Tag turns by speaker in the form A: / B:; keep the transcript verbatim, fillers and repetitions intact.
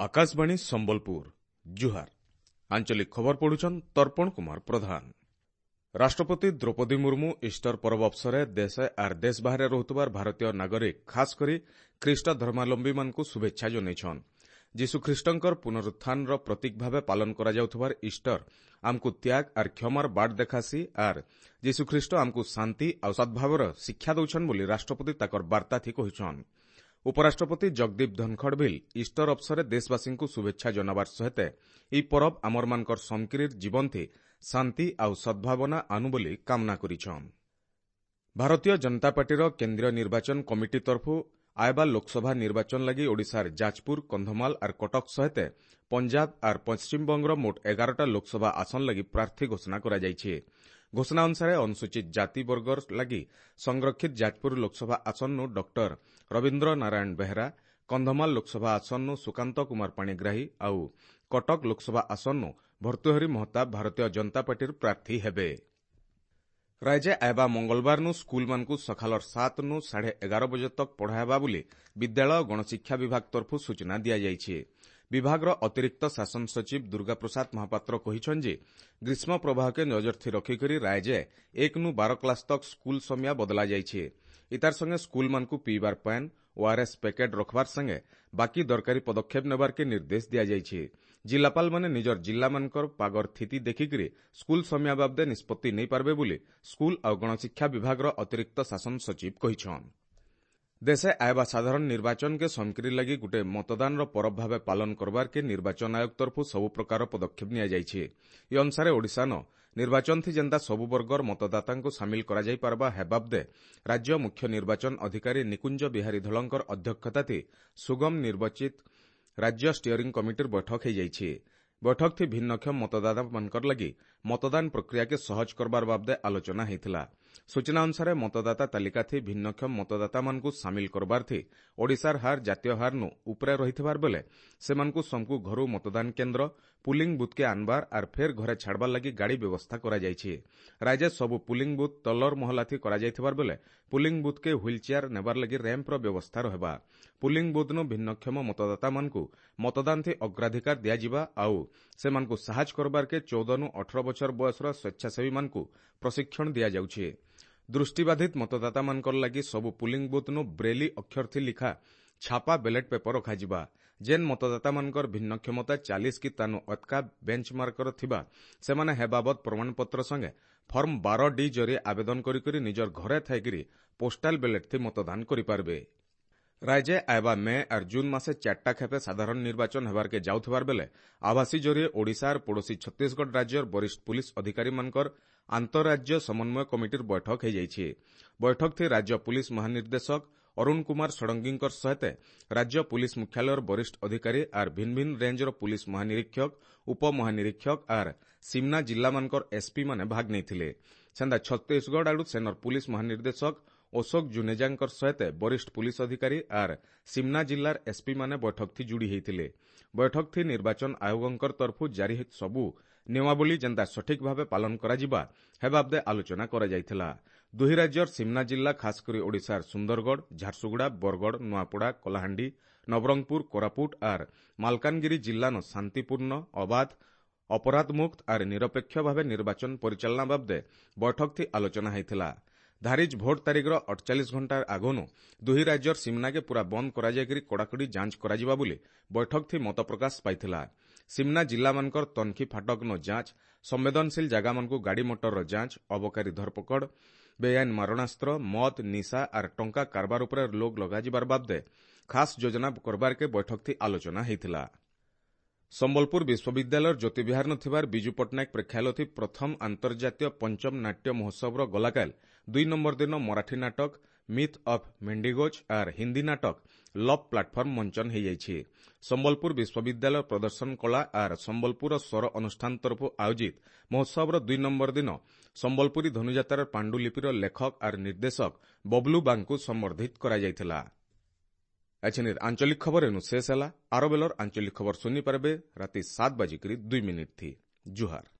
A: आकाशवाणी संबलपुर जुहार आंचलिक खबर पढ़ुछन तर्पण कुमार प्रधान। राष्ट्रपति द्रौपदी मुर्मू इस्टर पर्व अवसर देश आर देश बाहर रहुतबार भारतीय नागरिक खासकरी ख्रीष्ट धर्मावलंबी मानकु शुभेच्छा जनाइछन। जीशु ख्रीष्टंकर पुनरुत्थान प्रतीक भाव पालन करा जाउथबार इस्टर आमकु त्याग आर क्षमार बाट देखासी आर जीशु ख्रीष्ट आमकु शांति और सद्भावर शिक्षा दौछन बोली राष्ट्रपति ताकर वार्ता थी कहिछन। उपराष्ट्रपति जगदीप धनखड़ भी इस्टर अवसर देशवासी को शुभेच्छा जनाबार सहित यह पर्व आमर मानकर समकिर जीवन थी शांति और सद्भावना आनु बोली कामना करिछन। भारतीय जनता पार्टीर केंद्रीय निर्वाचन कमिटी तरफु आयबा लोकसभा निर्वाचन लगी ओडिशार जाजपुर कंधमाल और कटक सहित पंजाब और पश्चिमबंगर मोट एगारटा लोकसभा आसन लगी प्रार्थी घोषणा करा जायछि। घोषणा अनुसार अनुसूचित जाति वर्गर लगी संरक्षित जाजपुर लोकसभा आसन डॉक्टर रविंद्र नारायण बेहरा, कंधमाल लोकसभा आसन सुकांत कुमार पाणिग्राही और कटक लोकसभा आसन भर्तृहरि महताब भारतीय जनता पार्टी प्रार्थी हेबे। राज्य आयबा मंगलवार स्कूल मानकु सखालर सात नु साढ़े एगार बजे तक पढ़ायबा बोली विद्यालय और गणशिक्षा विभाग तरफु सूचना दिया जायछि। विभाग अतिरिक्त शासन सचिव दुर्गा प्रसाद महापात्र कहिछन जे ग्रीष्म प्रवाह के नजर थी रखिकरी राज्य एक नु बारह क्लास तक स्कूल समय बदला जायछि। इतार संगे स्कूल मानकु पीबार पान ओआरएस पैकेट रखबार संगे बाकी दरकारी पदक्षेप नेबार के निर्देश दिया जायछि। जिलापाल माने निजर जिला मानकर पागर स्थिति देखिकरी स्कूल समय बाबदे निष्पत्ति नहीं पारबे बोली स्कूल और गणशिक्षा विभाग अतिरिक्त शासन सचिव कहिछन। देशे आयबा साधारण निर्वाचन के समकिरी लगी गुटे मतदान पर्व भाव पालन करबार के निर्वाचन आयोग तरफु सबु प्रकार पदक्षेप निया जायछि। ए अनुसार ओडिशान निर्वाचन थी जेंदा सबु वर्गर मतदाता को सामिल करा जाई पारबा हे बाबदे राज्य मुख्य निर्वाचन अधिकारी निकुंज बिहारी धलंकर अध्यक्षता थी सुगम निर्वाचित राज्य स्टीयरिंग कमिटीर बैठक हो जायछि। बैठक थी भिन्नक्षम मतदाता मानकर लगी मतदान प्रक्रिया के सहज करबार बाबदे आलोचना हेतिला। सूचना अनुसार मतदाता तालिका थी भिन्नक्षम मतदाता मानकु सामिल करबार थी ओडिशार हार जातीय हार नु उपरे रहिथिबार बेले सेमानकु समकु घरु मतदान केन्द्र पुलिंग बुथ के आनबार आर फेर घरे छाड़बार लगी गाड़ी व्यवस्था करा जायछि। राज्य सबु पुलिंग बुथ तलर महला थी करा जायथिबार बेले पुलिंग बुथ के व्हील चेयर नेबार लगी रैंप रो व्यवस्था रहबा। पुलिंग बुथ नु भिन्नक्षम मतदाता मानकु मतदान थी अग्राधिकार दिया जिबा आउ सेमानकु साहाज करबार के चौदह नु अठारह बछर बयसर स्वेच्छासेवी मानकु प्रशिक्षण दिया जाउछि। दृष्टिबाधित मतदाता मानकर लगी सबु पुलिंग बुथ नु ब्रेली अक्षर थी लिखा छापा बैलेट पेपर रखाजिबा। जेन मतदाता मानकर भिन्नक्षमता चालीस की तानु अतका बेंचमार्कर थिबा सेमाने हे बाबत प्रमाणपत्र संगे फॉर्म बारह डी जरिए आवेदन करी करी निजर घरे थाइकरी पोस्टाल बैलेट थी मतदान करि पारबे। राज्य आयबा मे और जून मासे चारटा खेपे साधारण निर्वाचन हेबार के जाउथबार बेले आभासी जरिए ओडिशा और पड़ोसी छत्तीसगढ़ राज्य वरिष्ठ पुलिस अधिकारी मानकर आंतरराज्य समन्वय कमिटीर बैठक हो जायछि। बैठक थी राज्य पुलिस महानिर्देशक अरुण कुमार षडंगीकर सहित राज्य पुलिस मुख्यालय वरिष्ठ अधिकारी और भिन्न भिन्न रेंजर पुलिस महानिरीक्षक उप महानिरीक्षक और सिमना जिला मानकर एसपी माने भाग नैथिले। सेंदा छत्तीसगढ़ आडु सेनर पुलिस महानिर्देशक अशोक जुनेजांकर सहित वरिष्ठ पुलिस अधिकारी और सिमना जिलार एसपी माने बैठक थी जुड़ी हेतिले। बैठक थी निर्वाचन आयोगंकर तरफु जारी सबु नियमावली जेंदा सठिक भावे पालन करा जिबा हे बाबदे आलोचना करा जायथिला। दुही राज्यर सिमना जिला खासकरी ओडिशार सुंदरगढ़ झारसुगुड़ा बरगढ़ नुआपड़ा कलाहांडी नवरंगपुर कोरापुट और मालकानगिरी जिल्लानो शांतिपूर्ण अबाध अपराध मुक्त और निरपेक्ष भावे निर्वाचन परिचालना बाबदे बैठक थी आलोचना हेतिला। धारिज भोट तारिखर अड़तालीस घंटा आगनु दुही राज्यर सिमना के पूरा बंद करा जायकरी कड़ाकड़ी जांच करा जिबा बोली बैठक थी मत प्रकाश पाइथिला। सिमना जिला मानकर तनखी फाटक नो जांच संवेदनशील जगह मानकु गाड़ी मोटर रो जांच अबकारी धरपकड़ बेआईन मारणास्त्र मद निशा और टंका कारबार उपरे लोग लगा जिबार बाबदे खास योजना करबार के बैठक थी आलोचना हेतिला। संबलपुर विश्वविद्यालय ज्योतिविहार नथिबार बिजू पट्टनायक प्रेक्षालय थी प्रथम अंतर्जातीय पंचम नाट्य महोत्सव गलाकाल दुई नंबर दिन मराठी नाटक मिथ ऑफ मेंडिगोज और हिंदी नाटक लव प्लाटफर्म मंचन हो जायछि। संबलपुर विश्वविद्यालय प्रदर्शन कला और संबलपुर स्वर अनुष्ठान तरफ आयोजित महोत्सव दुई नंबर दिन संबलपुरी धनुजातार पांडुलिपिर लेखक और निर्देशक बबलू बांकु सम्बर्धित करा जायथिला। एछिनिर आंचलिक खबर एनु शेष है। आरो बेलर आंचलिक खबर सुनी पारबे राति सात बजिकरी दुई मिनिट थी। जुहार।